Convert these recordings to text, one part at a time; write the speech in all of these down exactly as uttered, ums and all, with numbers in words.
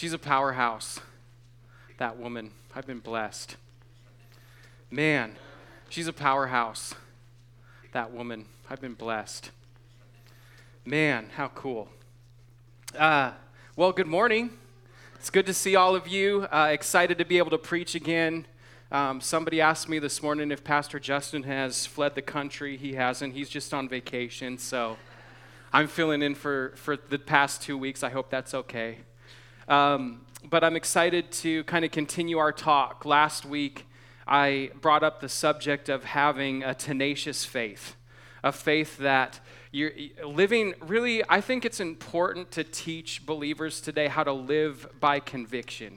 She's a powerhouse, that woman. I've been blessed. Man, she's a powerhouse, that woman. I've been blessed. Man, how cool. Uh, well, good morning. It's good to see all of you. Uh, excited to be able to preach again. Um, somebody asked me this morning if Pastor Justin has fled the country. He hasn't. He's just on vacation, so I'm filling in for, for the past two weeks. I hope that's okay. Um, but I'm excited to kind of continue our talk. Last week, I brought up the subject of having a tenacious faith, a faith that you're living. Really, I think it's important to teach believers today how to live by conviction.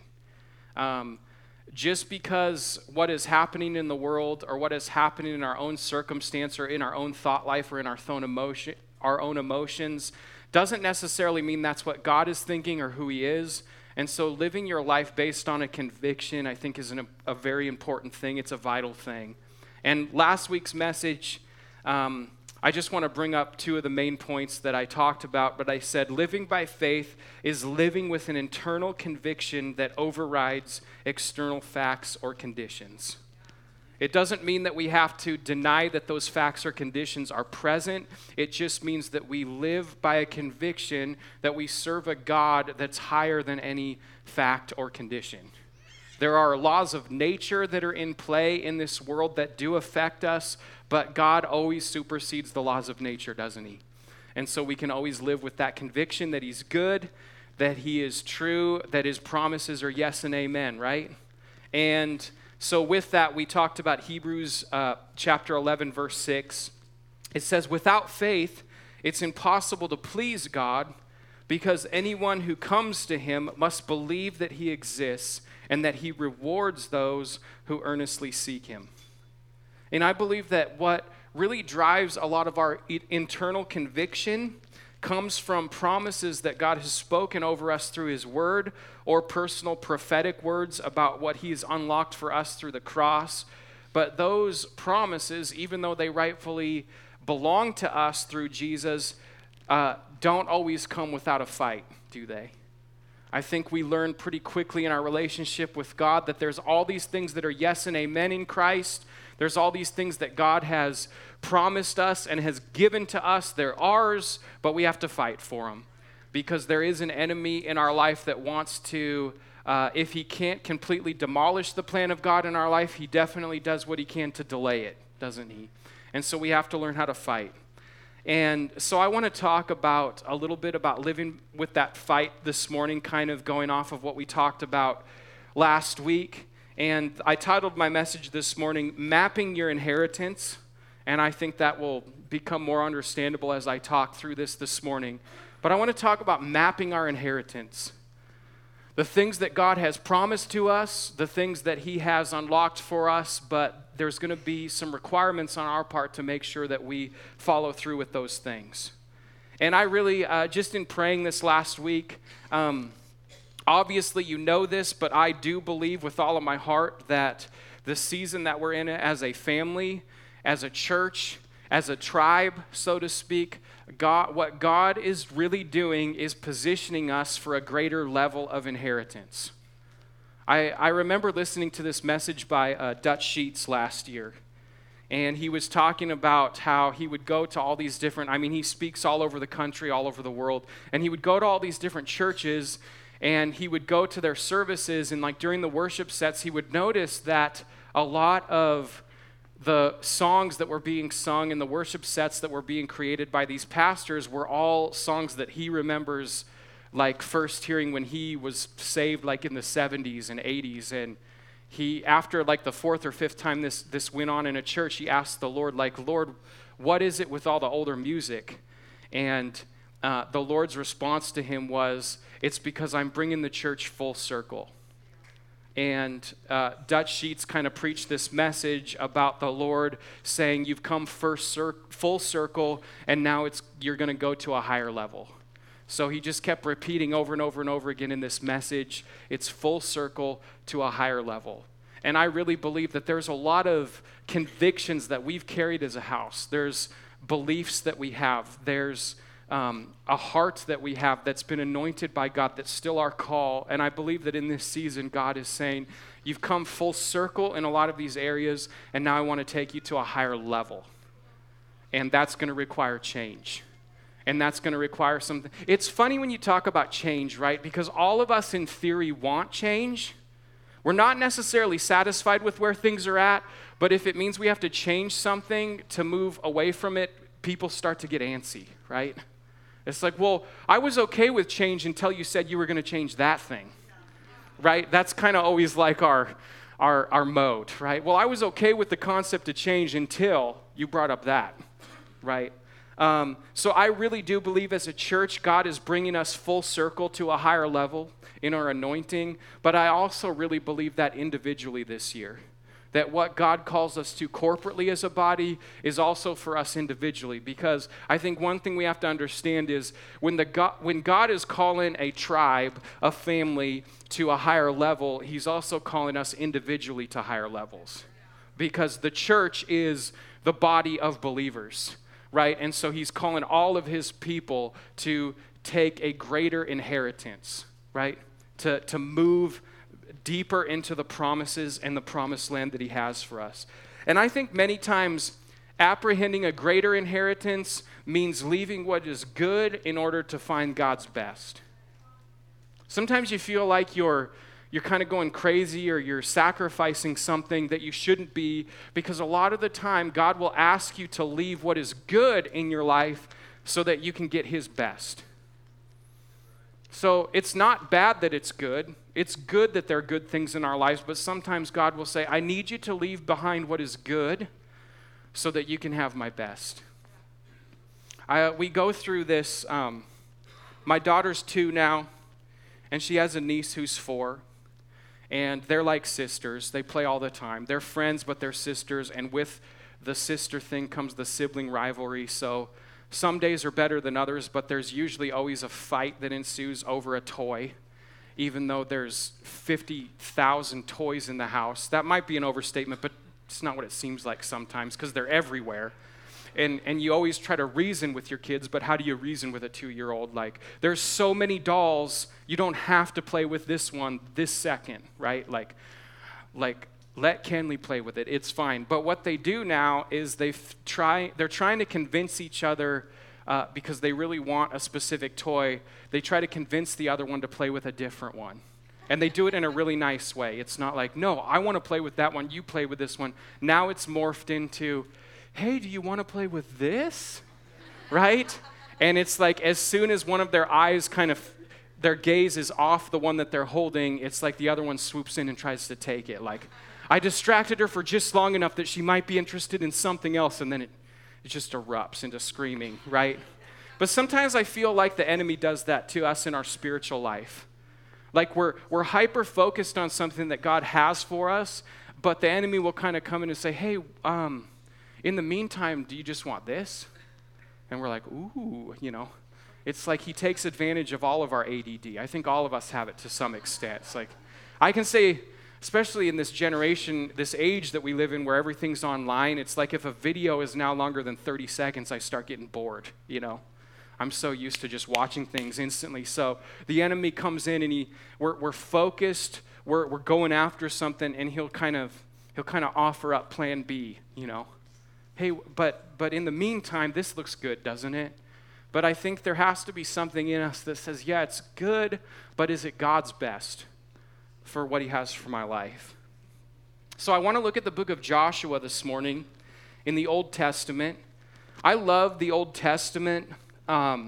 Um, just because what is happening in the world or what is happening in our own circumstance or in our own thought life or in our own emotion, our own emotions doesn't necessarily mean that's what God is thinking or who he is. And so living your life based on a conviction, I think, is an, a very important thing. It's a vital thing. And last week's message, um, I just want to bring up two of the main points that I talked about, but I said living by faith is living with an internal conviction that overrides external facts or conditions. It doesn't mean that we have to deny that those facts or conditions are present. It just means that we live by a conviction that we serve a God that's higher than any fact or condition. There are laws of nature that are in play in this world that do affect us, but God always supersedes the laws of nature, doesn't he? And so we can always live with that conviction that he's good, that he is true, that his promises are yes and amen, right? And so with that, we talked about Hebrews uh, chapter eleven, verse six. It says, without faith, it's impossible to please God, because anyone who comes to him must believe that he exists and that he rewards those who earnestly seek him. And I believe that what really drives a lot of our internal conviction comes from promises that God has spoken over us through his word or personal prophetic words about what he's unlocked for us through the cross. But those promises, even though they rightfully belong to us through Jesus, uh, don't always come without a fight, do they? I think we learn pretty quickly in our relationship with God that there's all these things that are yes and amen in Christ. There's all these things that God has promised us and has given to us. They're ours, but we have to fight for them because there is an enemy in our life that wants to, uh, if he can't completely demolish the plan of God in our life, he definitely does what he can to delay it, doesn't he? And so we have to learn how to fight. And so I want to talk about a little bit about living with that fight this morning, kind of going off of what we talked about last week. And I titled my message this morning, Mapping Your Inheritance. And I think that will become more understandable as I talk through this this morning. But I want to talk about mapping our inheritance. The things that God has promised to us, the things that he has unlocked for us, but there's going to be some requirements on our part to make sure that we follow through with those things. And I really, uh, just in praying this last week, um, obviously you know this, but I do believe with all of my heart that the season that we're in as a family, as a church, as a tribe, so to speak, God, what God is really doing is positioning us for a greater level of inheritance. I, I remember listening to this message by uh, Dutch Sheets last year, and he was talking about how he would go to all these different, I mean, he speaks all over the country, all over the world, and he would go to all these different churches, and he would go to their services, and like during the worship sets, he would notice that a lot of the songs that were being sung in the worship sets that were being created by these pastors were all songs that he remembers like first hearing when he was saved like in the seventies and eighties. And he, after like the fourth or fifth time this, this went on in a church, he asked the Lord, like, Lord, what is it with all the older music? And uh, the Lord's response to him was, it's because I'm bringing the church full circle. And uh, Dutch Sheets kind of preached this message about the Lord saying, you've come first cir- full circle, and now it's you're going to go to a higher level. So he just kept repeating over and over and over again in this message, it's full circle to a higher level. And I really believe that there's a lot of convictions that we've carried as a house. There's beliefs that we have. There's um, a heart that we have that's been anointed by God, that's still our call. And I believe that in this season, God is saying, you've come full circle in a lot of these areas, and now I want to take you to a higher level. And that's going to require change. And that's going to require something. It's funny when you talk about change, right? Because all of us in theory want change. We're not necessarily satisfied with where things are at, but if it means we have to change something to move away from it, people start to get antsy, right? It's like, well, I was okay with change until you said you were going to change that thing, right? That's kind of always like our, our, our mode, right? Well, I was okay with the concept of change until you brought up that, right? Um, so I really do believe as a church, God is bringing us full circle to a higher level in our anointing, but I also really believe that individually this year, that what God calls us to corporately as a body is also for us individually, because I think one thing we have to understand is when, the God, when God is calling a tribe, a family to a higher level, he's also calling us individually to higher levels, because the church is the body of believers. Right? And so he's calling all of his people to take a greater inheritance, right? To, to move deeper into the promises and the promised land that he has for us. And I think many times apprehending a greater inheritance means leaving what is good in order to find God's best. Sometimes you feel like you're you're kind of going crazy or you're sacrificing something that you shouldn't be, because a lot of the time God will ask you to leave what is good in your life so that you can get his best. So it's not bad that it's good. It's good that there are good things in our lives, but sometimes God will say, I need you to leave behind what is good so that you can have my best. I, we go through this, um, my daughter's two now, and she has a niece who's four. And they're like sisters. They play all the time. They're friends, but they're sisters. And with the sister thing comes the sibling rivalry. So some days are better than others, but there's usually always a fight that ensues over a toy, even though there's fifty thousand toys in the house. That might be an overstatement, but it's not what it seems like sometimes, because they're everywhere. And and you always try to reason with your kids, but how do you reason with a two-year-old? Like, there's so many dolls, you don't have to play with this one this second, right? Like, like let Kenley play with it. It's fine. But what they do now is they try. They're trying to convince each other uh, because they really want a specific toy. They try to convince the other one to play with a different one. And they do it in a really nice way. It's not like, no, I want to play with that one. You play with this one. Now it's morphed into, hey, do you want to play with this? Right? And it's like as soon as one of their eyes kind of, their gaze is off the one that they're holding, it's like the other one swoops in and tries to take it. Like, I distracted her for just long enough that she might be interested in something else, and then it, it just erupts into screaming, right? But sometimes I feel like the enemy does that to us in our spiritual life. Like we're we're hyper-focused on something that God has for us, but the enemy will kind of come in and say, hey, um, in the meantime, do you just want this? And we're like, ooh, you know. It's like he takes advantage of all of our A D D. I think all of us have it to some extent. It's like, I can say, especially in this generation, this age that we live in where everything's online, it's like if a video is now longer than thirty seconds, I start getting bored, you know. I'm so used to just watching things instantly. So the enemy comes in and he, we're, we're focused, we're, we're going after something, and he'll kind of, he'll kind of offer up plan B, you know. Hey, but but in the meantime, this looks good, doesn't it? But I think there has to be something in us that says, yeah, it's good, but is it God's best for what he has for my life? So I want to look at the book of Joshua this morning in the Old Testament. I love the Old Testament um,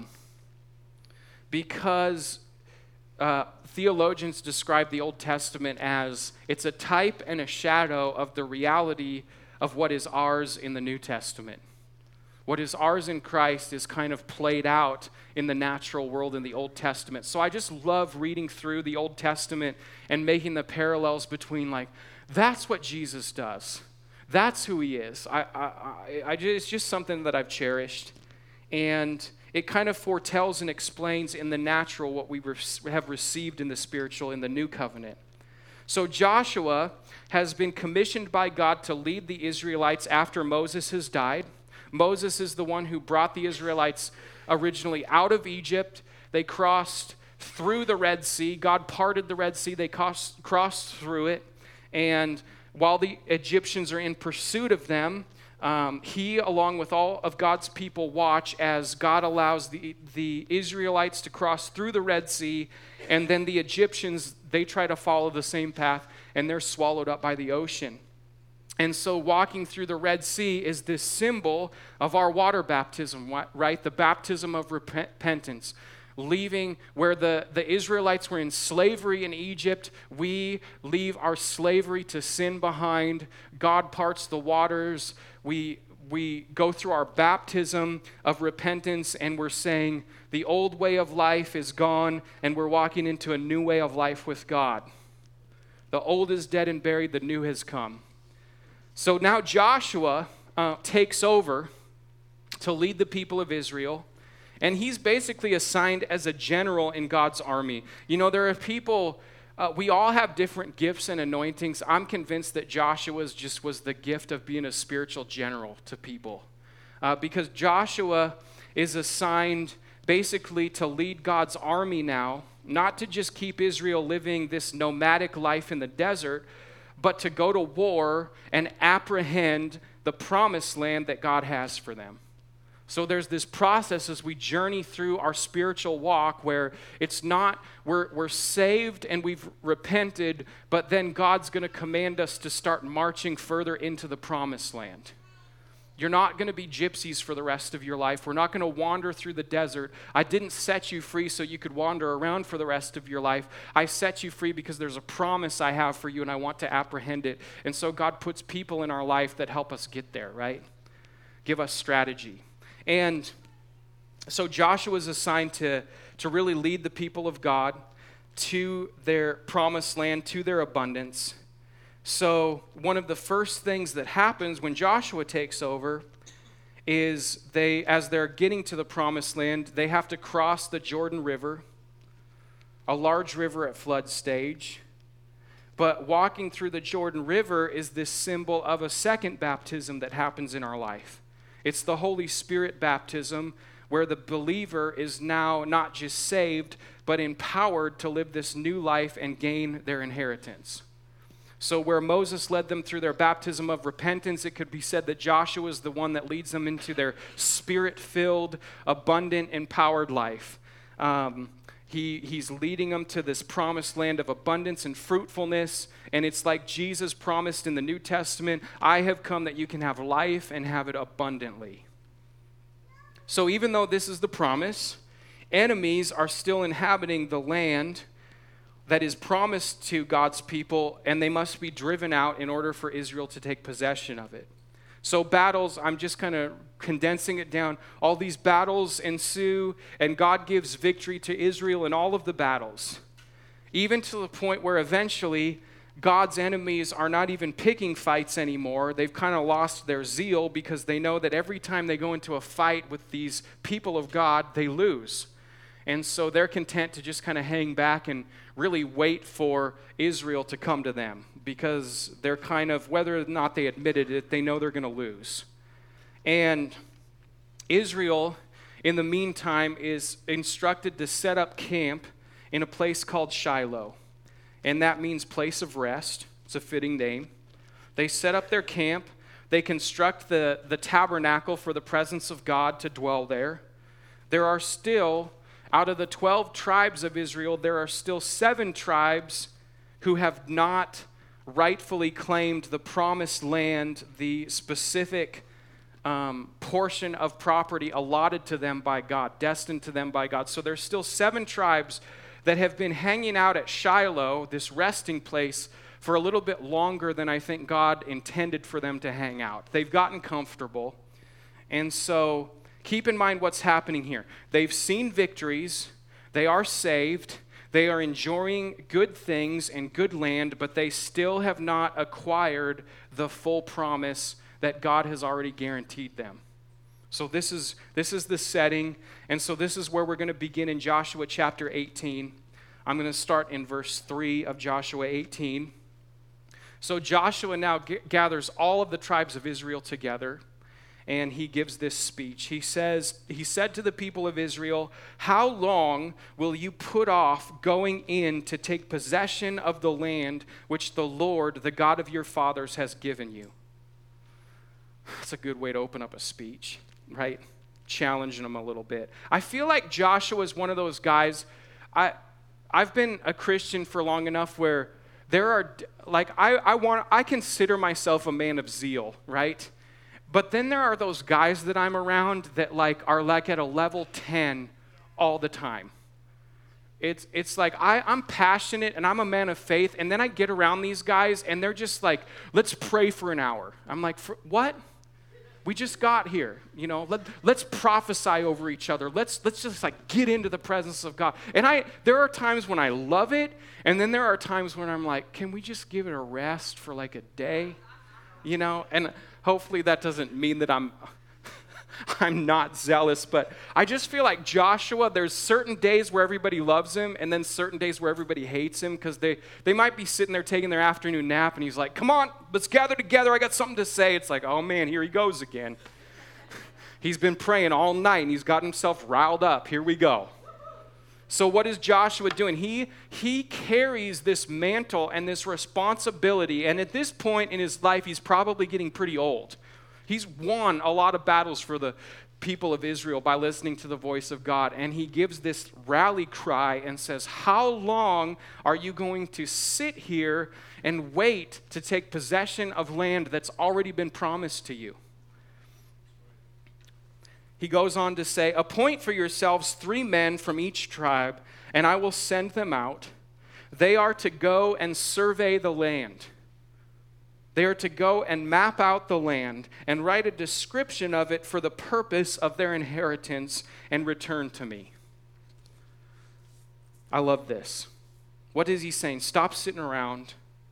because uh, theologians describe the Old Testament as it's a type and a shadow of the reality of what is ours in the New Testament. What is ours in Christ is kind of played out in the natural world in the Old Testament. So I just love reading through the Old Testament and making the parallels between, like, that's what Jesus does. That's who he is. I, I, I, I just, it's just something that I've cherished. And it kind of foretells and explains in the natural what we re- have received in the spiritual in the new covenant. So Joshua has been commissioned by God to lead the Israelites after Moses has died. Moses is the one who brought the Israelites originally out of Egypt. They crossed through the Red Sea. God parted the Red Sea. They crossed, crossed through it. And while the Egyptians are in pursuit of them, um, he, along with all of God's people, watch as God allows the, the Israelites to cross through the Red Sea, and then the Egyptians, they try to follow the same path, and they're swallowed up by the ocean. And so walking through the Red Sea is this symbol of our water baptism, right? The baptism of repentance. Leaving where the, the Israelites were in slavery in Egypt, we leave our slavery to sin behind. God parts the waters. We, we go through our baptism of repentance, and we're saying the old way of life is gone, and we're walking into a new way of life with God. The old is dead and buried, the new has come. So now Joshua uh, takes over to lead the people of Israel. And he's basically assigned as a general in God's army. You know, there are people, uh, we all have different gifts and anointings. I'm convinced that Joshua's just was the gift of being a spiritual general to people. Uh, because Joshua is assigned basically to lead God's army now, not to just keep Israel living this nomadic life in the desert, but to go to war and apprehend the promised land that God has for them. So there's this process as we journey through our spiritual walk where it's not, we're, we're saved and we've repented, but then God's going to command us to start marching further into the promised land. You're not going to be gypsies for the rest of your life. We're not going to wander through the desert. I didn't set you free so you could wander around for the rest of your life. I set you free because there's a promise I have for you and I want to apprehend it. And so God puts people in our life that help us get there, right? Give us strategy. And so Joshua is assigned to, to really lead the people of God to their promised land, to their abundance. So one of the first things that happens when Joshua takes over is they, as they're getting to the promised land, they have to cross the Jordan River, a large river at flood stage. But walking through the Jordan River is this symbol of a second baptism that happens in our life. It's the Holy Spirit baptism where the believer is now not just saved, but empowered to live this new life and gain their inheritance. So where Moses led them through their baptism of repentance, it could be said that Joshua is the one that leads them into their spirit-filled, abundant, empowered life. Um, he, he's leading them to this promised land of abundance and fruitfulness. And it's like Jesus promised in the New Testament, I have come that you can have life and have it abundantly. So even though this is the promise, enemies are still inhabiting the land that is promised to God's people, and they must be driven out in order for Israel to take possession of it. So battles, I'm just kind of condensing it down. All these battles ensue, and God gives victory to Israel in all of the battles, even to the point where eventually God's enemies are not even picking fights anymore. They've kind of lost their zeal because they know that every time they go into a fight with these people of God, they lose. And so they're content to just kind of hang back and really wait for Israel to come to them because they're kind of, whether or not they admitted it, they know they're going to lose. And Israel, in the meantime, is instructed to set up camp in a place called Shiloh. And that means place of rest. It's a fitting name. They set up their camp. They construct the, the tabernacle for the presence of God to dwell there. There are still, out of the twelve tribes of Israel, there are still seven tribes who have not rightfully claimed the promised land, the specific um, portion of property allotted to them by God, destined to them by God. So there's still seven tribes that have been hanging out at Shiloh, this resting place, for a little bit longer than I think God intended for them to hang out. They've gotten comfortable. And so keep in mind what's happening here. They've seen victories. They are saved. They are enjoying good things and good land, but they still have not acquired the full promise that God has already guaranteed them. So this is this is the setting, and so this is where we're going to begin in Joshua chapter eighteen. I'm going to start in verse three of Joshua eighteen. So Joshua now g- gathers all of the tribes of Israel together, and he gives this speech. He says, he said to the people of Israel, "How long will you put off going in to take possession of the land which the Lord, the God of your fathers, has given you?" That's a good way to open up a speech, right? Challenging them a little bit. I feel like Joshua is one of those guys. I, I've been a Christian for long enough where there are, like, I, I want, I consider myself a man of zeal, right? But then there are those guys that I'm around that, like, are, like, at a level ten all the time. It's, it's like, I, I'm passionate, and I'm a man of faith, and then I get around these guys, and they're just like, "Let's pray for an hour." I'm like, for, what? We just got here, you know, let, let's prophesy over each other. Let's let's just like get into the presence of God. And I there are times when I love it, and then there are times when I'm like, can we just give it a rest for like a day? You know, and hopefully that doesn't mean that I'm I'm not zealous, but I just feel like Joshua, there's certain days where everybody loves him and then certain days where everybody hates him because they, they might be sitting there taking their afternoon nap and he's like, "Come on, let's gather together. I got something to say." It's like, oh man, here he goes again. He's been praying all night and he's got himself riled up. Here we go. So what is Joshua doing? He, he carries this mantle and this responsibility, and at this point in his life, he's probably getting pretty old. He's won a lot of battles for the people of Israel by listening to the voice of God. And he gives this rally cry and says, "How long are you going to sit here and wait to take possession of land that's already been promised to you?" He goes on to say, "Appoint for yourselves three men from each tribe, and I will send them out. They are to go and survey the land. They are to go and map out the land and write a description of it for the purpose of their inheritance and return to me." I love this. What is he saying? Stop sitting around.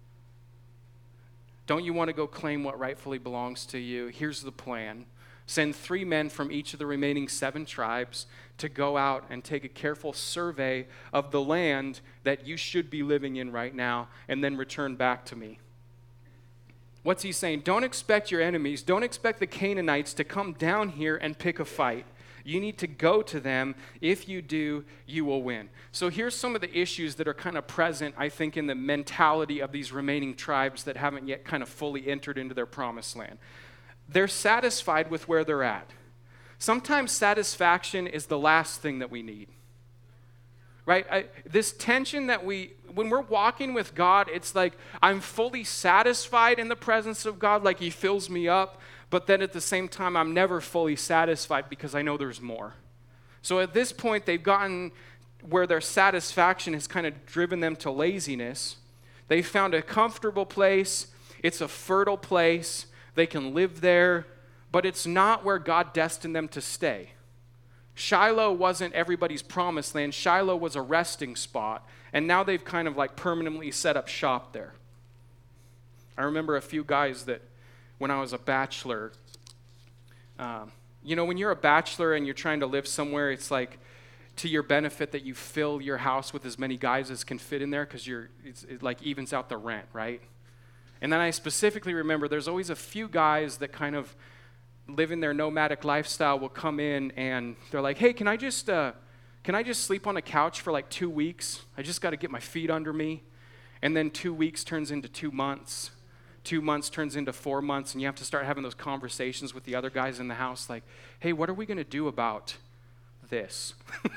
Don't you want to go claim what rightfully belongs to you? Here's the plan. Send three men from each of the remaining seven tribes to go out and take a careful survey of the land that you should be living in right now, and then return back to me. What's he saying? Don't expect your enemies, don't expect the Canaanites to come down here and pick a fight. You need to go to them. If you do, you will win. So here's some of the issues that are kind of present, I think, in the mentality of these remaining tribes that haven't yet kind of fully entered into their promised land. They're satisfied with where they're at. Sometimes satisfaction is the last thing that we need. Right? I, this tension that we, when we're walking with God, it's like I'm fully satisfied in the presence of God, like he fills me up, but then at the same time, I'm never fully satisfied because I know there's more. So at this point, they've gotten where their satisfaction has kind of driven them to laziness. They found a comfortable place. It's a fertile place. They can live there, but it's not where God destined them to stay. Shiloh wasn't everybody's promised land. Shiloh was a resting spot, and now they've kind of like permanently set up shop there. I remember a few guys that when I was a bachelor, um, you know, when you're a bachelor and you're trying to live somewhere, it's like to your benefit that you fill your house with as many guys as can fit in there because you're it's, it like evens out the rent, right? And then I specifically remember there's always a few guys that kind of living their nomadic lifestyle will come in and they're like, "Hey, can I just uh, can I just sleep on a couch for like two weeks? I just got to get my feet under me." And then two weeks turns into two months. Two months turns into four months, and you have to start having those conversations with the other guys in the house like, "Hey, what are we going to do about this?"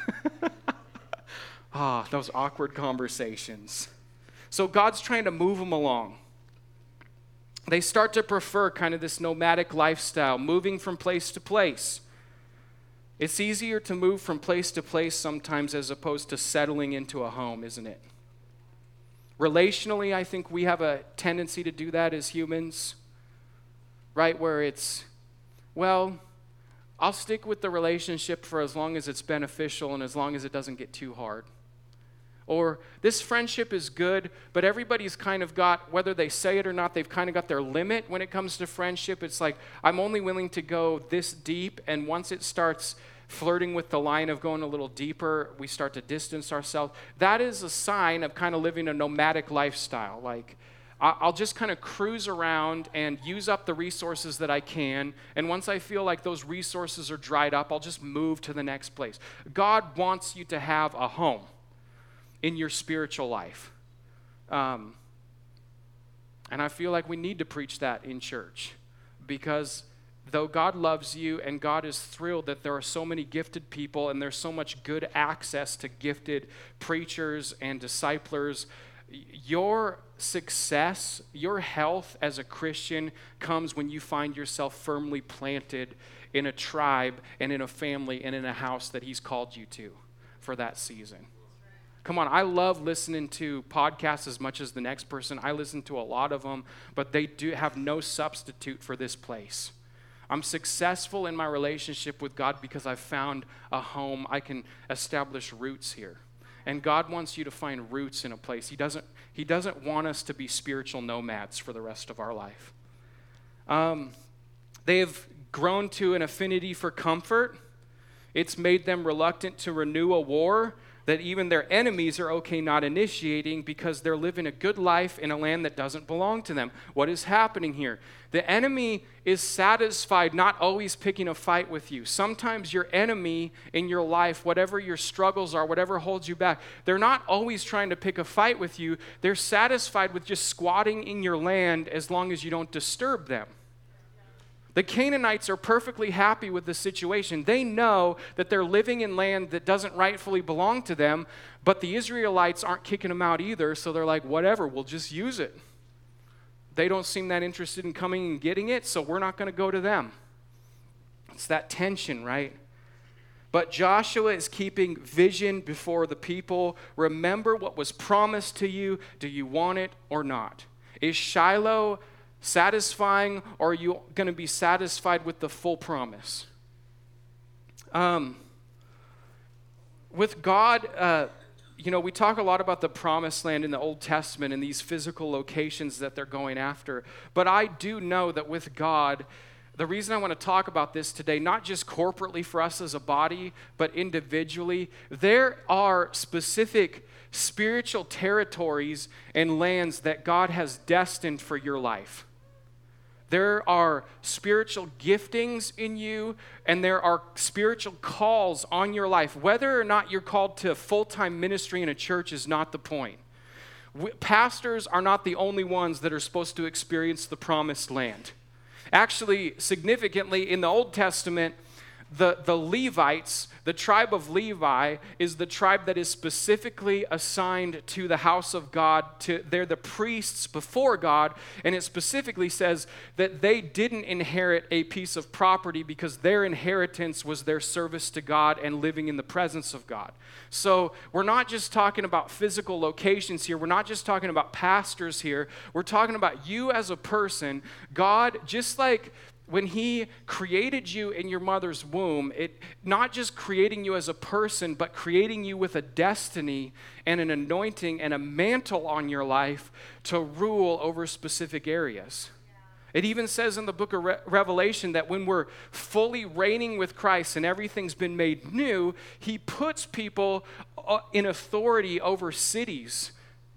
Ah, oh, those awkward conversations. So God's trying to move them along. They start to prefer kind of this nomadic lifestyle, moving from place to place. It's easier to move from place to place sometimes as opposed to settling into a home, isn't it? Relationally, I think we have a tendency to do that as humans, right? Where it's, well, I'll stick with the relationship for as long as it's beneficial and as long as it doesn't get too hard. Or this friendship is good, but everybody's kind of got, whether they say it or not, they've kind of got their limit when it comes to friendship. It's like, I'm only willing to go this deep, and once it starts flirting with the line of going a little deeper, we start to distance ourselves. That is a sign of kind of living a nomadic lifestyle. Like, I'll just kind of cruise around and use up the resources that I can. And once I feel like those resources are dried up, I'll just move to the next place. God wants you to have a home in your spiritual life. Um, and I feel like we need to preach that in church, because though God loves you and God is thrilled that there are so many gifted people and there's so much good access to gifted preachers and disciplers, your success, your health as a Christian comes when you find yourself firmly planted in a tribe and in a family and in a house that he's called you to for that season. Come on, I love listening to podcasts as much as the next person. I listen to a lot of them, but they do have no substitute for this place. I'm successful in my relationship with God because I've found a home. I can establish roots here. And God wants you to find roots in a place. He doesn't, he doesn't want us to be spiritual nomads for the rest of our life. Um, they have grown to an affinity for comfort. It's made them reluctant to renew a war that even their enemies are okay not initiating, because they're living a good life in a land that doesn't belong to them. What is happening here? The enemy is satisfied not always picking a fight with you. Sometimes your enemy in your life, whatever your struggles are, whatever holds you back, they're not always trying to pick a fight with you. They're satisfied with just squatting in your land as long as you don't disturb them. The Canaanites are perfectly happy with the situation. They know that they're living in land that doesn't rightfully belong to them, but the Israelites aren't kicking them out either, so they're like, whatever, we'll just use it. They don't seem that interested in coming and getting it, so we're not going to go to them. It's that tension, right? But Joshua is keeping vision before the people. Remember what was promised to you. Do you want it or not? Is Shiloh satisfying, or are you going to be satisfied with the full promise? Um, with God, uh, you know, we talk a lot about the promised land in the Old Testament and these physical locations that they're going after. But I do know that with God, the reason I want to talk about this today, not just corporately for us as a body, but individually, there are specific spiritual territories and lands that God has destined for your life. There are spiritual giftings in you, and there are spiritual calls on your life. Whether or not you're called to full-time ministry in a church is not the point. We, pastors are not the only ones that are supposed to experience the promised land. Actually, significantly, in the Old Testament, the, the Levites, the tribe of Levi, is the tribe that is specifically assigned to the house of God. To, they're the priests before God, and it specifically says that they didn't inherit a piece of property because their inheritance was their service to God and living in the presence of God. So we're not just talking about physical locations here. We're not just talking about pastors here. We're talking about you as a person. God, just like when he created you in your mother's womb, it not just creating you as a person, but creating you with a destiny and an anointing and a mantle on your life to rule over specific areas. It even says in the book of Re- Revelation that when we're fully reigning with Christ and everything's been made new, he puts people in authority over cities,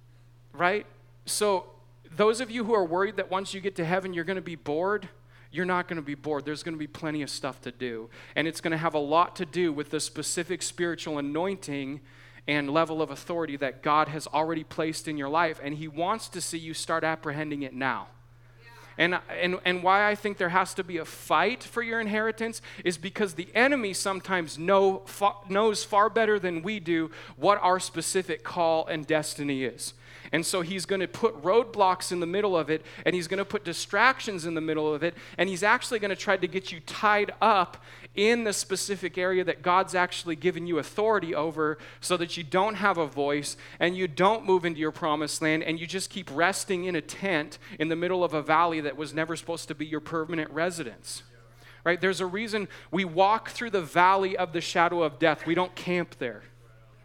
right? So those of you who are worried that once you get to heaven you're going to be bored, you're not going to be bored. There's going to be plenty of stuff to do. And it's going to have a lot to do with the specific spiritual anointing and level of authority that God has already placed in your life. And he wants to see you start apprehending it now. And, and, and why I think there has to be a fight for your inheritance is because the enemy sometimes know, fa- knows far better than we do what our specific call and destiny is. And so he's going to put roadblocks in the middle of it, and he's going to put distractions in the middle of it, and he's actually going to try to get you tied up in the specific area that God's actually given you authority over, so that you don't have a voice and you don't move into your promised land, and you just keep resting in a tent in the middle of a valley that was never supposed to be your permanent residence. Right? There's a reason we walk through the valley of the shadow of death. We don't camp there.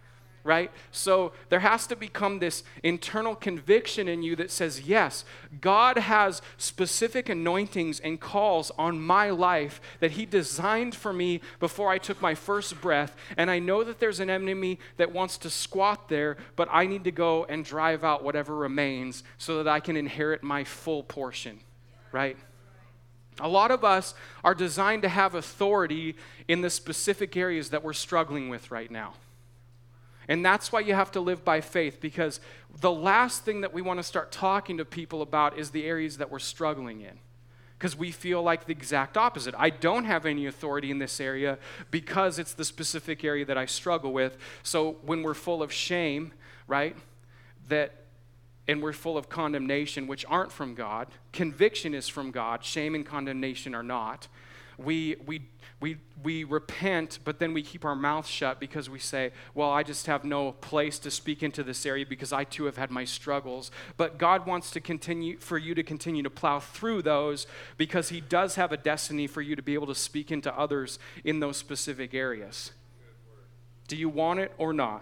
right? So there has to become this internal conviction in you that says, yes, God has specific anointings and calls on my life that he designed for me before I took my first breath. And I know that there's an enemy that wants to squat there, but I need to go and drive out whatever remains so that I can inherit my full portion, right? A lot of us are designed to have authority in the specific areas that we're struggling with right now. And that's why you have to live by faith, because the last thing that we want to start talking to people about is the areas that we're struggling in. Because we feel like the exact opposite. I don't have any authority in this area because it's the specific area that I struggle with. So when we're full of shame, right, that, and we're full of condemnation, which aren't from God, conviction is from God, shame and condemnation are not. We, we, we, we repent, but then we keep our mouth shut because we say, well, I just have no place to speak into this area because I too have had my struggles. But God wants to continue, for you to continue to plow through those, because he does have a destiny for you to be able to speak into others in those specific areas. Do you want it or not?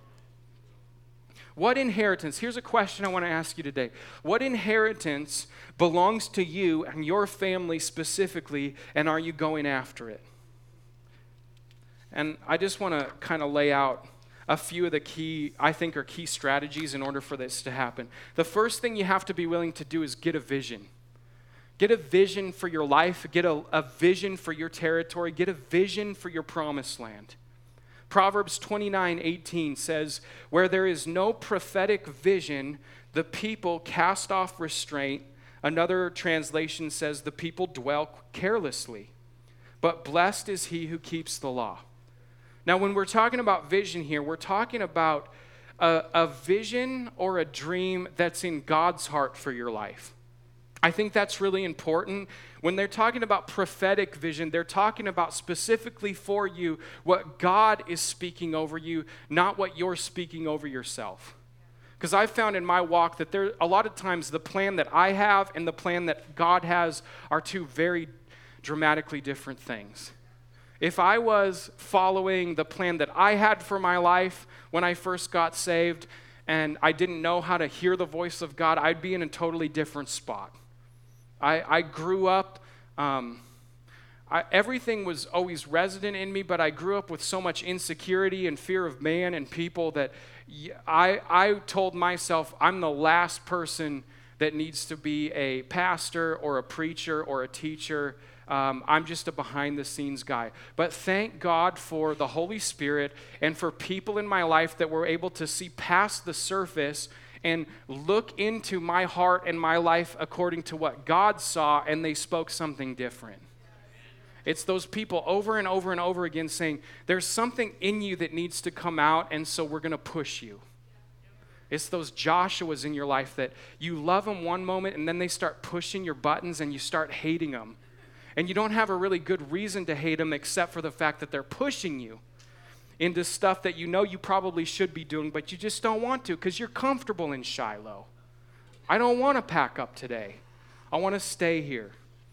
What inheritance, here's a question I want to ask you today. What inheritance belongs to you and your family specifically, and are you going after it? And I just want to kind of lay out a few of the key, I think are key strategies in order for this to happen. The first thing you have to be willing to do is get a vision. Get a vision for your life, get a, a vision for your territory, get a vision for your promised land. Proverbs twenty-nine eighteen says, where there is no prophetic vision, the people cast off restraint. Another translation says, the people dwell carelessly. But blessed is he who keeps the law. Now, when we're talking about vision here, we're talking about a, a vision or a dream that's in God's heart for your life. I think that's really important. When they're talking about prophetic vision, they're talking about specifically for you what God is speaking over you, not what you're speaking over yourself. Because I've found in my walk that there a lot of times the plan that I have and the plan that God has are two very dramatically different things. If I was following the plan that I had for my life when I first got saved and I didn't know how to hear the voice of God, I'd be in a totally different spot. I, I grew up, um, I, everything was always resident in me, but I grew up with so much insecurity and fear of man and people that I, I told myself I'm the last person that needs to be a pastor or a preacher or a teacher. Um, I'm just a behind-the-scenes guy. But thank God for the Holy Spirit and for people in my life that were able to see past the surface and look into my heart and my life according to what God saw, and they spoke something different. It's those people over and over and over again saying, there's something in you that needs to come out, and so we're going to push you. It's those Joshuas in your life that you love them one moment, and then they start pushing your buttons, and you start hating them. And you don't have a really good reason to hate them except for the fact that they're pushing you into stuff that you know you probably should be doing, but you just don't want to because you're comfortable in Shiloh. I don't want to pack up today. I want to stay here.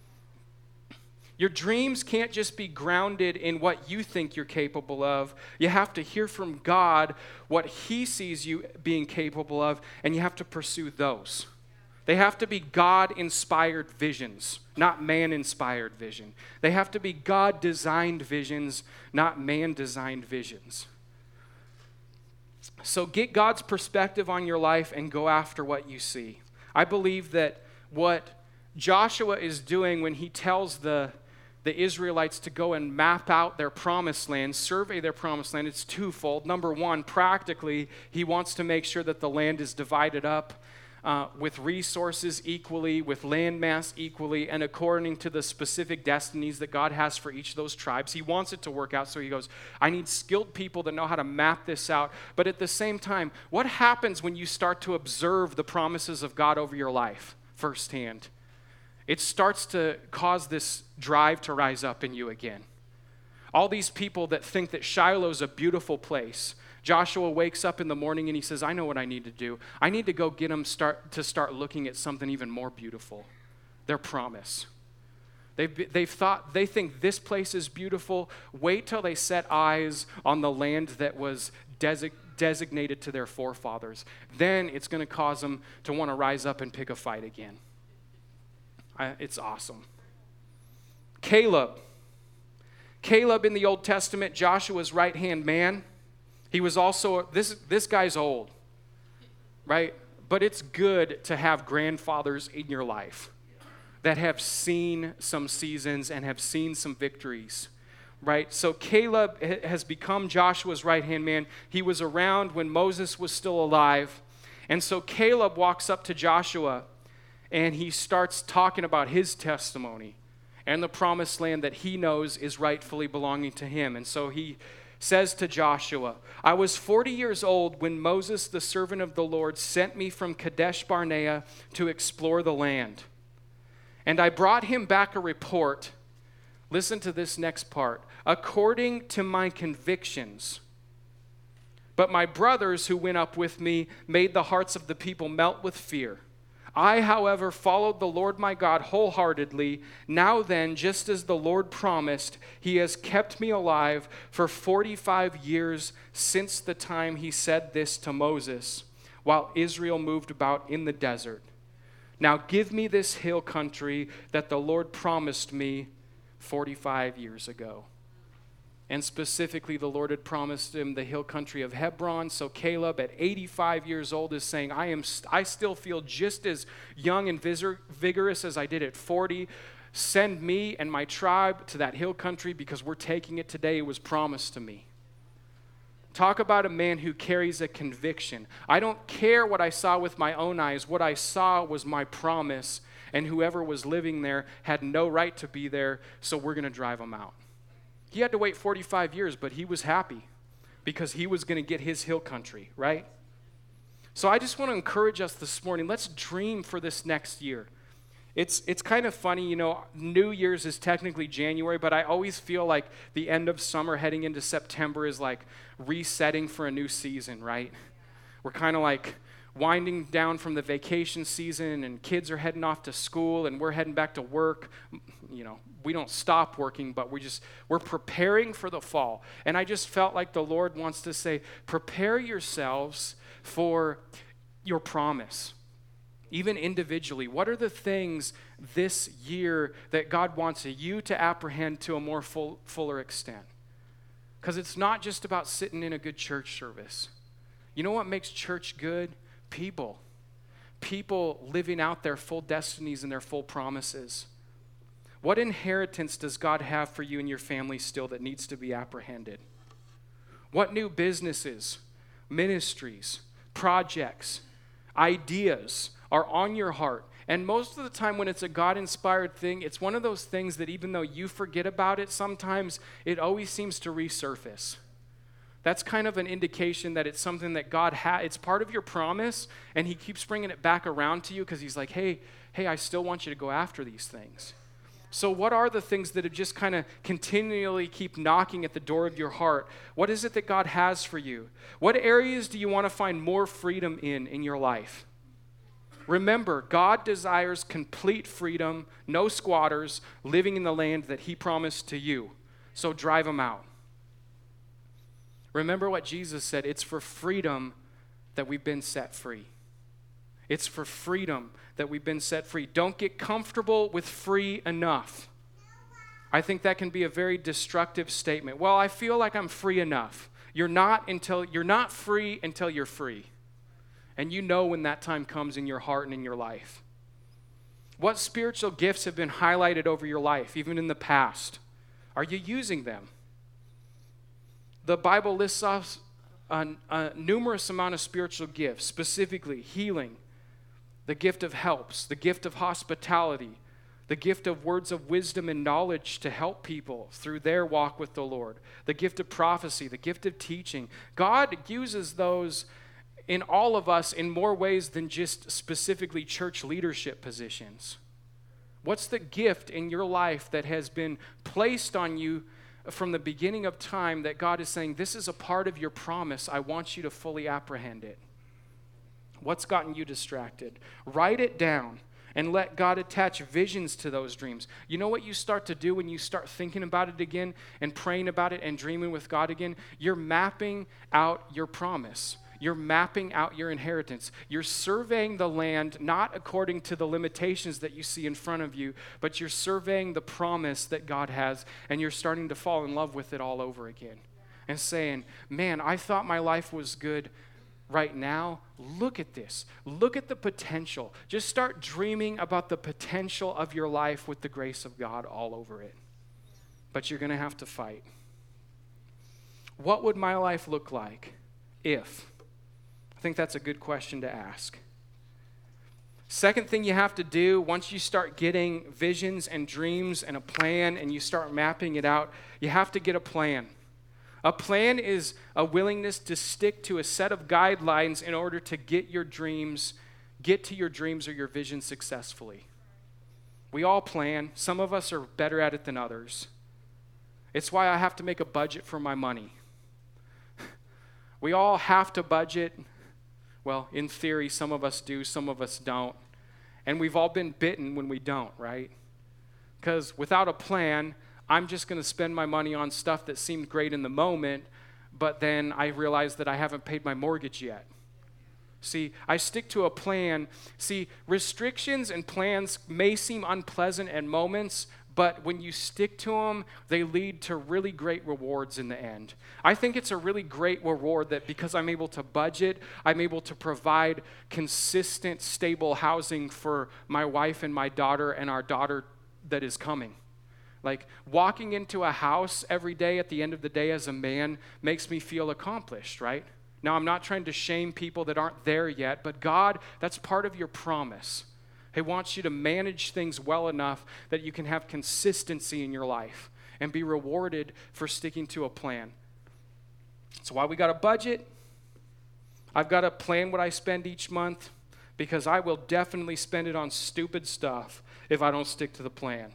Your dreams can't just be grounded in what you think you're capable of. You have to hear from God what he sees you being capable of, and you have to pursue those. They have to be God-inspired visions, not man-inspired vision. They have to be God-designed visions, not man-designed visions. So get God's perspective on your life and go after what you see. I believe that what Joshua is doing when he tells the, the Israelites to go and map out their promised land, survey their promised land, it's twofold. Number one, practically, he wants to make sure that the land is divided up Uh, with resources equally, with land mass equally, and according to the specific destinies that God has for each of those tribes. He wants it to work out, so he goes, I need skilled people that know how to map this out. But at the same time, what happens when you start to observe the promises of God over your life firsthand? It starts to cause this drive to rise up in you again. All these people that think that Shiloh's a beautiful place, Joshua wakes up in the morning and he says, I know what I need to do. I need to go get them start, to start looking at something even more beautiful, their promise. They've, they've thought, they think this place is beautiful. Wait till they set eyes on the land that was desi- designated to their forefathers. Then it's going to cause them to want to rise up and pick a fight again. I, it's awesome. Caleb. Caleb in the Old Testament, Joshua's right-hand man. He was also, this, this guy's old, right? But it's good to have grandfathers in your life that have seen some seasons and have seen some victories, right? So Caleb has become Joshua's right-hand man. He was around when Moses was still alive. And so Caleb walks up to Joshua and he starts talking about his testimony and the promised land that he knows is rightfully belonging to him. And so he says to Joshua, I was forty years old when Moses, the servant of the Lord, sent me from Kadesh Barnea to explore the land. And I brought him back a report. Listen to this next part. According to my convictions. But my brothers who went up with me made the hearts of the people melt with fear. I, however, followed the Lord my God wholeheartedly. Now then, just as the Lord promised, he has kept me alive for forty-five years since the time he said this to Moses, while Israel moved about in the desert. Now give me this hill country that the Lord promised me forty-five years ago. And specifically, the Lord had promised him the hill country of Hebron. So Caleb, at eighty-five years old, is saying, I am, st- I still feel just as young and visor- vigorous as I did at forty. Send me and my tribe to that hill country because we're taking it today. It was promised to me. Talk about a man who carries a conviction. I don't care what I saw with my own eyes. What I saw was my promise, and whoever was living there had no right to be there, so we're going to drive them out. He had to wait forty-five years, but he was happy because he was going to get his hill country, right? So I just want to encourage us this morning. Let's dream for this next year. It's it's kind of funny, you know, New Year's is technically January, but I always feel like the end of summer heading into September is like resetting for a new season, right? We're kind of like winding down from the vacation season, and kids are heading off to school, and we're heading back to work. You know, we don't stop working, but we just, we're preparing for the fall. And I just felt like the Lord wants to say, prepare yourselves for your promise. Even individually, what are the things this year that God wants you to apprehend to a more full, fuller extent? Because it's not just about sitting in a good church service. You know what makes church good? People. People living out their full destinies and their full promises. What inheritance does God have for you and your family still that needs to be apprehended? What new businesses, ministries, projects, ideas are on your heart? And most of the time when it's a God-inspired thing, it's one of those things that even though you forget about it, sometimes it always seems to resurface. That's kind of an indication that it's something that God has. It's part of your promise, and he keeps bringing it back around to you because he's like, hey, hey, I still want you to go after these things. So what are the things that have just kind of continually keep knocking at the door of your heart? What is it that God has for you? What areas do you want to find more freedom in in your life? Remember, God desires complete freedom, no squatters, living in the land that he promised to you. So drive them out. Remember what Jesus said, it's for freedom that we've been set free. It's for freedom that we've been set free. Don't get comfortable with free enough. I think that can be a very destructive statement. Well, I feel like I'm free enough. You're not until you're not free until you're free. And you know when that time comes in your heart and in your life. What spiritual gifts have been highlighted over your life, even in the past? Are you using them? The Bible lists off a, a numerous amount of spiritual gifts, specifically healing, the gift of helps, the gift of hospitality, the gift of words of wisdom and knowledge to help people through their walk with the Lord, the gift of prophecy, the gift of teaching. God uses those in all of us in more ways than just specifically church leadership positions. What's the gift in your life that has been placed on you from the beginning of time that God is saying, this is a part of your promise, I want you to fully apprehend it? What's gotten you distracted? Write it down and let God attach visions to those dreams. You know what you start to do when you start thinking about it again and praying about it and dreaming with God again? You're mapping out your promise. You're mapping out your inheritance. You're surveying the land not according to the limitations that you see in front of you, but you're surveying the promise that God has, and you're starting to fall in love with it all over again. And saying, man, I thought my life was good right now. Look at this. Look at the potential. Just start dreaming about the potential of your life with the grace of God all over it. But you're going to have to fight. What would my life look like if? I think that's a good question to ask. Second thing you have to do, once you start getting visions and dreams and a plan and you start mapping it out, you have to get a plan. A plan is a willingness to stick to a set of guidelines in order to get your dreams, get to your dreams or your vision successfully. We all plan. Some of us are better at it than others. It's why I have to make a budget for my money. We all have to budget. Well, in theory, some of us do, some of us don't. And we've all been bitten when we don't, right? Because without a plan, I'm just going to spend my money on stuff that seemed great in the moment, but then I realize that I haven't paid my mortgage yet. See, I stick to a plan. See, restrictions and plans may seem unpleasant at moments, but when you stick to them, they lead to really great rewards in the end. I think it's a really great reward that because I'm able to budget, I'm able to provide consistent, stable housing for my wife and my daughter and our daughter that is coming. Like, walking into a house every day at the end of the day as a man makes me feel accomplished, right? Now, I'm not trying to shame people that aren't there yet, but God, that's part of your promise. He wants you to manage things well enough that you can have consistency in your life and be rewarded for sticking to a plan. That's why we got a budget. I've got to plan what I spend each month because I will definitely spend it on stupid stuff if I don't stick to the plan.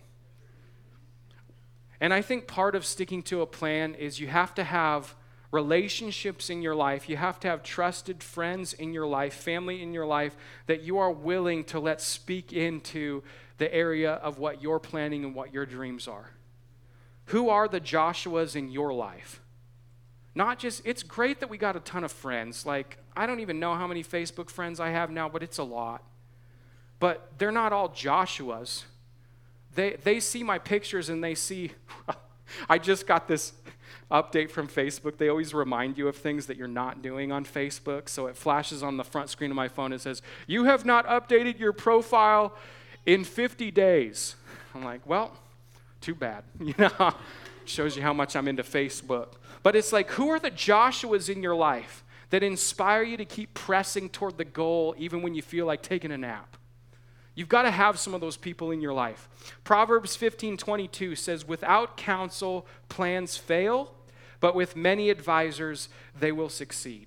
And I think part of sticking to a plan is you have to have relationships in your life. You have to have trusted friends in your life, family in your life, that you are willing to let speak into the area of what you're planning and what your dreams are. Who are the Joshuas in your life? Not just, it's great that we got a ton of friends. Like, I don't even know how many Facebook friends I have now, but it's a lot. But they're not all Joshuas. They they see my pictures and they see, I just got this update from Facebook. They always remind you of things that you're not doing on Facebook. So it flashes on the front screen of my phone. It says, you have not updated your profile in fifty days. I'm like, well, too bad. You know, shows you how much I'm into Facebook. But it's like, who are the Joshuas in your life that inspire you to keep pressing toward the goal even when you feel like taking a nap? You've got to have some of those people in your life. Proverbs fifteen twenty-two says, without counsel, plans fail, but with many advisors, they will succeed.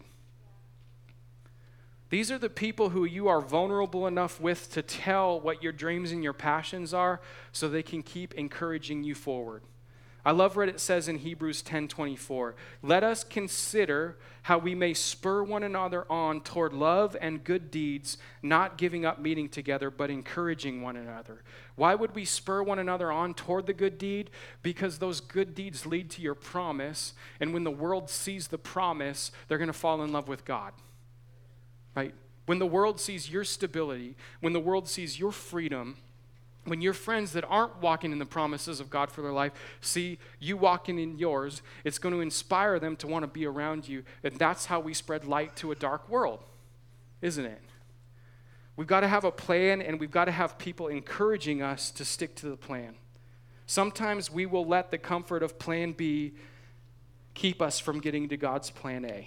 These are the people who you are vulnerable enough with to tell what your dreams and your passions are so they can keep encouraging you forward. I love what it says in Hebrews ten twenty-four. Let us consider how we may spur one another on toward love and good deeds, not giving up meeting together, but encouraging one another. Why would we spur one another on toward the good deed? Because those good deeds lead to your promise, and when the world sees the promise, they're going to fall in love with God. Right? When the world sees your stability, when the world sees your freedom, when your friends that aren't walking in the promises of God for their life see you walking in yours, it's going to inspire them to want to be around you. And that's how we spread light to a dark world, isn't it? We've got to have a plan, and we've got to have people encouraging us to stick to the plan. Sometimes we will let the comfort of plan B keep us from getting to God's plan A.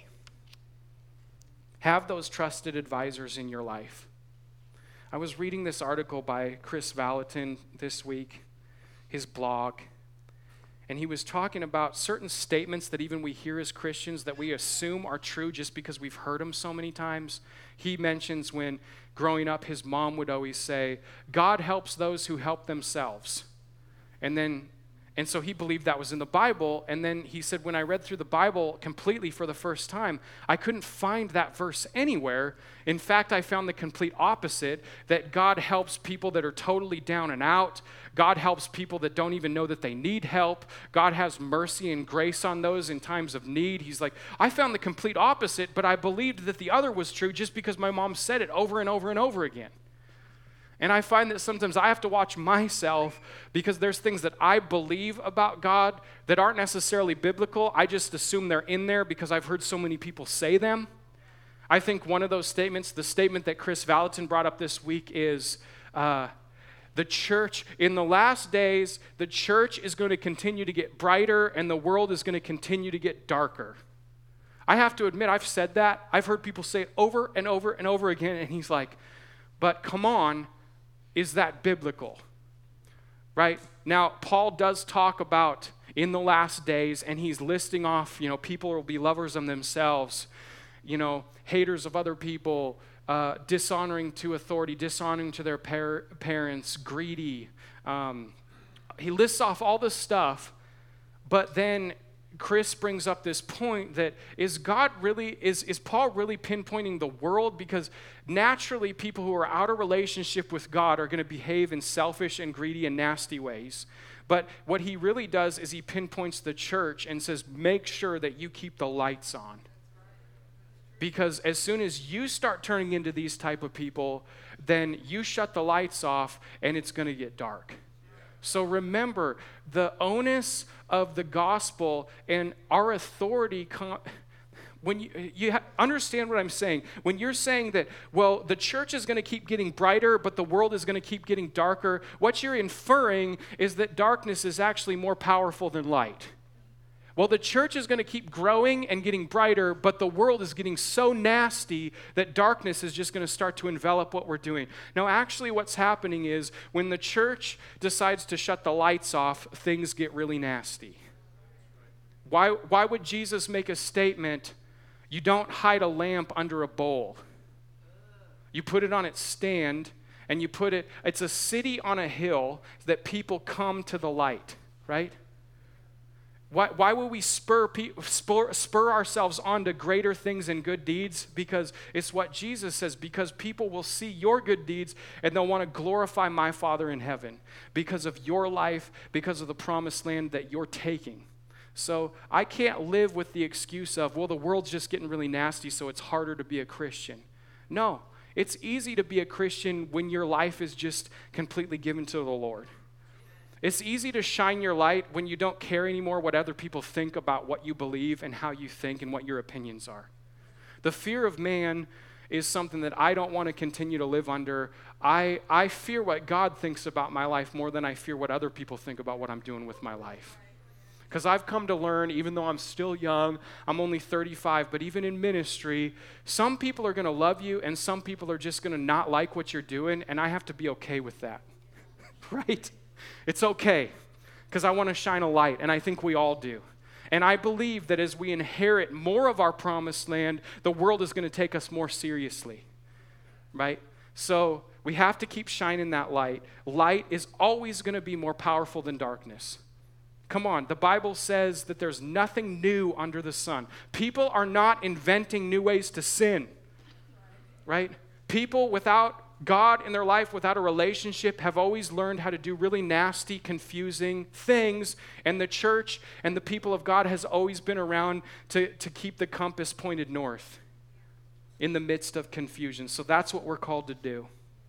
Have those trusted advisors in your life. I was reading this article by Chris Valentin this week, his blog, and he was talking about certain statements that even we hear as Christians that we assume are true just because we've heard them so many times. He mentions when growing up, his mom would always say, God helps those who help themselves. And then And so he believed that was in the Bible. And then he said, when I read through the Bible completely for the first time, I couldn't find that verse anywhere. In fact, I found the complete opposite, that God helps people that are totally down and out. God helps people that don't even know that they need help. God has mercy and grace on those in times of need. He's like, I found the complete opposite, but I believed that the other was true just because my mom said it over and over and over again. And I find that sometimes I have to watch myself because there's things that I believe about God that aren't necessarily biblical. I just assume they're in there because I've heard so many people say them. I think one of those statements, the statement that Chris Valentin brought up this week is, uh, the church, in the last days, the church is going to continue to get brighter and the world is going to continue to get darker. I have to admit, I've said that. I've heard people say it over and over and over again, and he's like, but come on, is that biblical? Right? Now, Paul does talk about in the last days, and he's listing off, you know, people will be lovers of themselves, you know, haters of other people, uh, dishonoring to authority, dishonoring to their par- parents, greedy. Um, he lists off all this stuff, but then Chris brings up this point that is God really, is, is Paul really pinpointing the world? Because naturally people who are out of relationship with God are going to behave in selfish and greedy and nasty ways. But what he really does is he pinpoints the church and says, make sure that you keep the lights on. Because as soon as you start turning into these type of people, then you shut the lights off and it's going to get dark. So remember, the onus of the gospel and our authority, com- when you, you ha- understand what I'm saying, when you're saying that, well, the church is going to keep getting brighter, but the world is going to keep getting darker, what you're inferring is that darkness is actually more powerful than light. Well, the church is going to keep growing and getting brighter, but the world is getting so nasty that darkness is just going to start to envelop what we're doing. Now, actually, what's happening is when the church decides to shut the lights off, things get really nasty. Why, why would Jesus make a statement, you don't hide a lamp under a bowl? You put it on its stand, and you put it, it's a city on a hill that people come to the light, right? Why, why will we spur, spur, spur ourselves on to greater things and good deeds? Because it's what Jesus says, because people will see your good deeds and they'll want to glorify my Father in heaven because of your life, because of the promised land that you're taking. So I can't live with the excuse of, well, the world's just getting really nasty, so it's harder to be a Christian. No, it's easy to be a Christian when your life is just completely given to the Lord. It's easy to shine your light when you don't care anymore what other people think about what you believe and how you think and what your opinions are. The fear of man is something that I don't want to continue to live under. I, I fear what God thinks about my life more than I fear what other people think about what I'm doing with my life. Because I've come to learn, even though I'm still young, I'm only thirty-five, but even in ministry, some people are going to love you and some people are just going to not like what you're doing, and I have to be okay with that, right? It's okay, because I want to shine a light, and I think we all do. And I believe that as we inherit more of our promised land, the world is going to take us more seriously, right? So we have to keep shining that light. Light is always going to be more powerful than darkness. Come on, the Bible says that there's nothing new under the sun. People are not inventing new ways to sin, right? People without God in their life, without a relationship, have always learned how to do really nasty, confusing things, and the church and the people of God has always been around to, to keep the compass pointed north in the midst of confusion. So that's what we're called to do.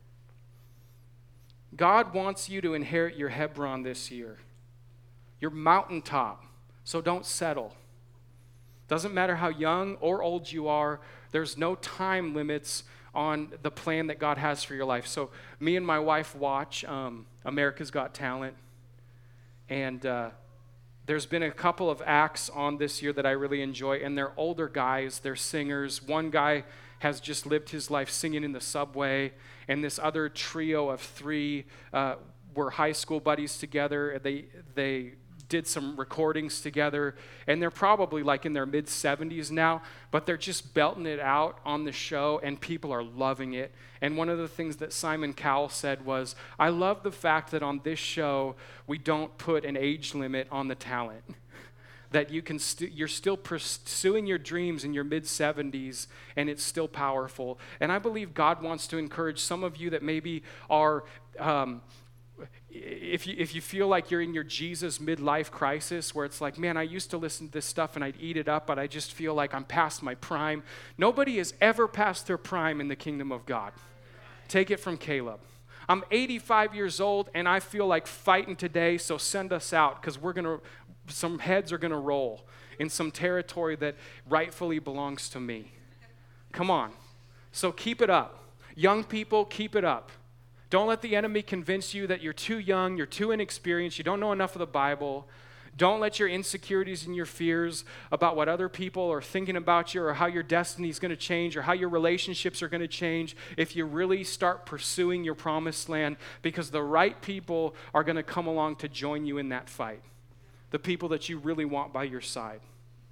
God wants you to inherit your Hebron this year, your mountaintop, so don't settle. Doesn't matter how young or old you are, there's no time limits on the plan that God has for your life. So me and my wife watch um, America's Got Talent, and uh, there's been a couple of acts on this year that I really enjoy, and they're older guys, they're singers. One guy has just lived his life singing in the subway, and this other trio of three uh, were high school buddies together. They they did some recordings together, and they're probably like in their mid seventies now, but they're just belting it out on the show, and people are loving it. And one of the things that Simon Cowell said was, I love the fact that on this show, we don't put an age limit on the talent. That you can st- you're still pursuing your dreams in your mid seventies, and it's still powerful. And I believe God wants to encourage some of you that maybe are, um, if you if you feel like you're in your Jesus midlife crisis, where it's like, man, I used to listen to this stuff and I'd eat it up, but I just feel like I'm past my prime. Nobody has ever passed their prime in the kingdom of God. Take it from Caleb. I'm eighty-five years old, and I feel like fighting today, so send us out, because we're going to, some heads are going to roll in some territory that rightfully belongs to me. Come on. So keep it up. Young people, keep it up. Don't let the enemy convince you that you're too young, you're too inexperienced, you don't know enough of the Bible. Don't let your insecurities and your fears about what other people are thinking about you, or how your destiny is going to change, or how your relationships are going to change, if you really start pursuing your promised land, because the right people are going to come along to join you in that fight. The people that you really want by your side.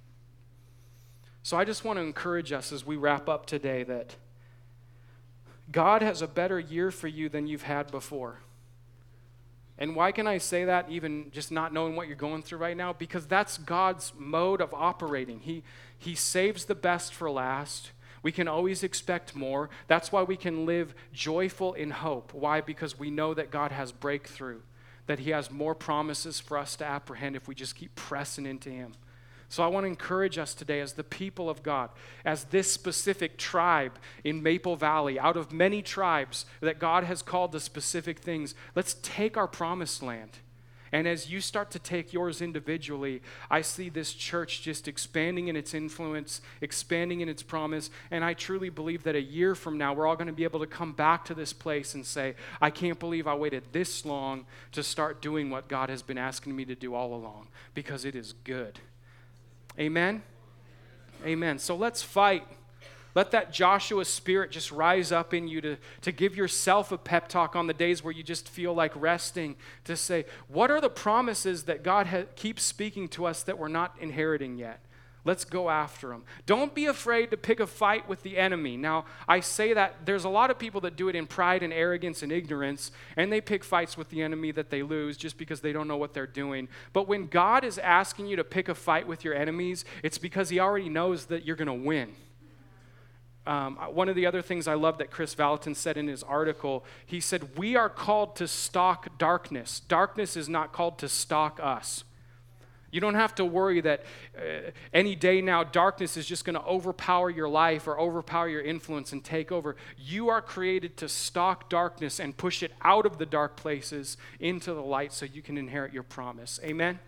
So I just want to encourage us as we wrap up today that God has a better year for you than you've had before. And why can I say that, even just not knowing what you're going through right now? Because that's God's mode of operating. He, he saves the best for last. We can always expect more. That's why we can live joyful in hope. Why? Because we know that God has breakthrough, that he has more promises for us to apprehend if we just keep pressing into him. So I want to encourage us today as the people of God, as this specific tribe in Maple Valley, out of many tribes that God has called to specific things, let's take our promised land. And as you start to take yours individually, I see this church just expanding in its influence, expanding in its promise, and I truly believe that a year from now, we're all going to be able to come back to this place and say, I can't believe I waited this long to start doing what God has been asking me to do all along, because it is good. Amen? Amen. So let's fight. Let that Joshua spirit just rise up in you to, to give yourself a pep talk on the days where you just feel like resting, to say, what are the promises that God ha- keeps speaking to us that we're not inheriting yet? Let's go after them. Don't be afraid to pick a fight with the enemy. Now, I say that there's a lot of people that do it in pride and arrogance and ignorance, and they pick fights with the enemy that they lose just because they don't know what they're doing. But when God is asking you to pick a fight with your enemies, it's because he already knows that you're going to win. Um, one of the other things I love that Chris Valentin said in his article, he said, we are called to stalk darkness. Darkness is not called to stalk us. You don't have to worry that uh, any day now darkness is just going to overpower your life or overpower your influence and take over. You are created to stalk darkness and push it out of the dark places into the light so you can inherit your promise. Amen?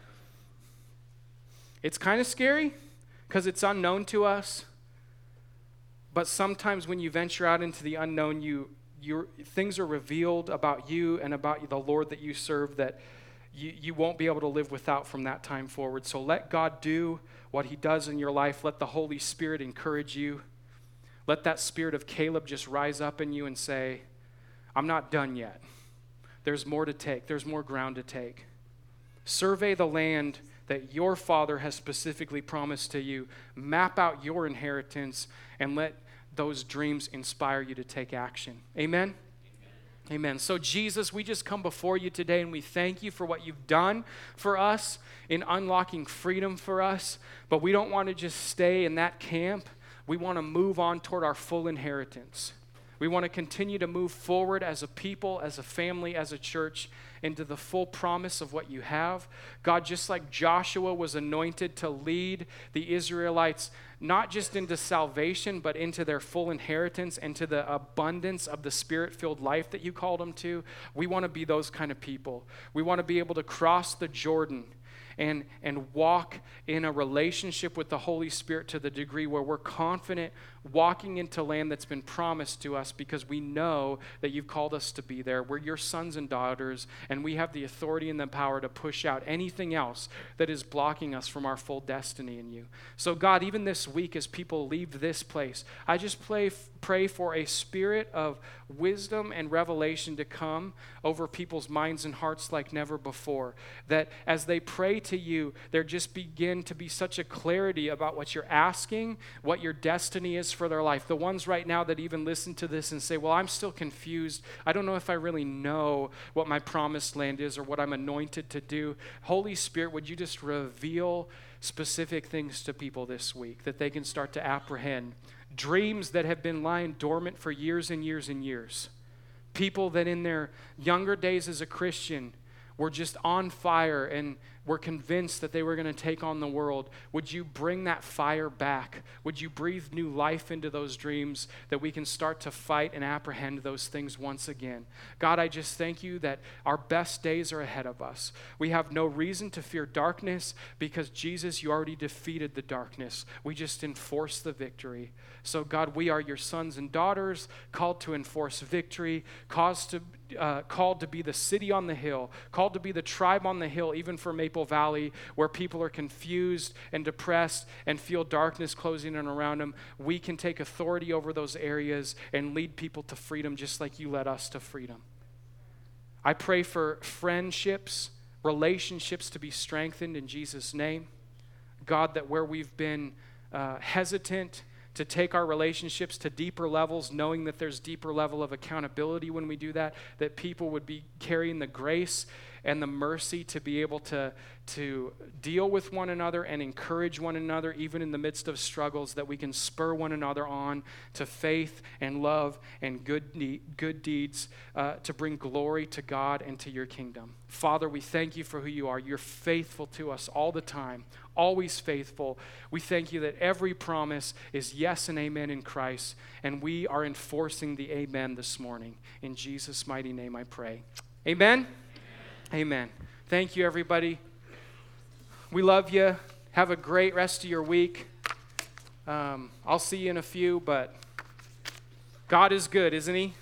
It's kind of scary because it's unknown to us. But sometimes when you venture out into the unknown, you your things are revealed about you and about the Lord that you serve that You, you won't be able to live without from that time forward. So let God do what he does in your life. Let the Holy Spirit encourage you. Let that spirit of Caleb just rise up in you and say, I'm not done yet. There's more to take. There's more ground to take. Survey the land that your Father has specifically promised to you. Map out your inheritance and let those dreams inspire you to take action. Amen? Amen. So Jesus, we just come before you today and we thank you for what you've done for us in unlocking freedom for us. But we don't want to just stay in that camp. We want to move on toward our full inheritance. We want to continue to move forward as a people, as a family, as a church, into the full promise of what you have. God, just like Joshua was anointed to lead the Israelites, not just into salvation, but into their full inheritance and to the abundance of the Spirit-filled life that you called them to, we want to be those kind of people. We want to be able to cross the Jordan and, and walk in a relationship with the Holy Spirit to the degree where we're confident walking into land that's been promised to us because we know that you've called us to be there. We're your sons and daughters, and we have the authority and the power to push out anything else that is blocking us from our full destiny in you. So God, even this week as people leave this place, I just pray, pray for a spirit of wisdom and revelation to come over people's minds and hearts like never before. That as they pray to you, there just begin to be such a clarity about what you're asking, what your destiny is for their life. The ones right now that even listen to this and say, well, I'm still confused. I don't know if I really know what my promised land is or what I'm anointed to do. Holy Spirit, would you just reveal specific things to people this week that they can start to apprehend? Dreams that have been lying dormant for years and years and years. People that in their younger days as a Christian were just on fire and were convinced that they were going to take on the world. Would you bring that fire back? Would you breathe new life into those dreams that we can start to fight and apprehend those things once again? God, I just thank you that our best days are ahead of us. We have no reason to fear darkness because Jesus, you already defeated the darkness. We just enforce the victory. So God, we are your sons and daughters, called to enforce victory, caused to Uh, called to be the city on the hill, called to be the tribe on the hill, even for Maple Valley, where people are confused and depressed and feel darkness closing in around them. We can take authority over those areas and lead people to freedom just like you led us to freedom. I pray for friendships, relationships to be strengthened in Jesus' name. God, that where we've been uh, hesitant to take our relationships to deeper levels, knowing that there's deeper level of accountability when we do that, that people would be carrying the grace and the mercy to be able to, to deal with one another and encourage one another, even in the midst of struggles, that we can spur one another on to faith and love and good, de- good deeds uh, to bring glory to God and to your kingdom. Father, we thank you for who you are. You're faithful to us all the time, always faithful. We thank you that every promise is yes and amen in Christ, and we are enforcing the amen this morning. In Jesus' mighty name I pray. Amen? Amen. Thank you, everybody. We love you. Have a great rest of your week. Um, I'll see you in a few, but God is good, isn't he?